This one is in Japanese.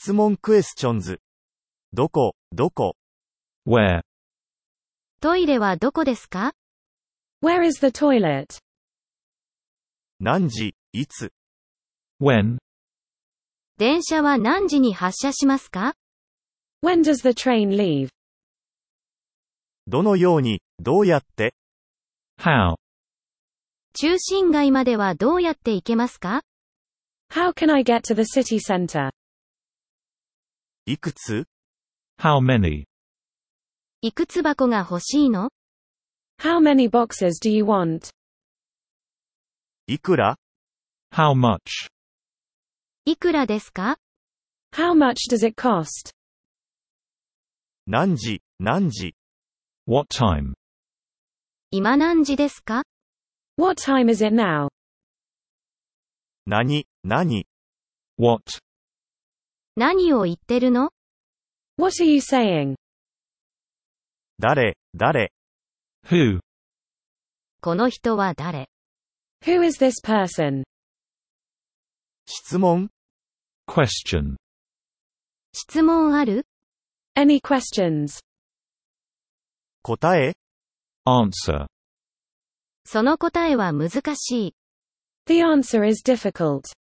質問クエスチョンズ。どこ、どこ。 Where? トイレはどこですか？ Where is the toilet? 何時、いつ。 When? 電車は何時に発車しますか？ When does the train leave? どのように、どうやって。 How? 中心街まではどうやって行けますか？ How can I get to the city center? いくつ？ How many? いくつ箱が欲しいの？ How many boxes do you want? いくら？ How much? いくらですか？ How much does it cost? 何時、何時。 What time? 今何時ですか？ What time is it now? 何、何。 What? 何を言ってるの？ What are you saying? 誰、誰。 Who? この人は誰？ Who is this person? 質問？ Question. 質問ある？ Any questions? 答え？ Answer. その答えは難しい。 The answer is difficult.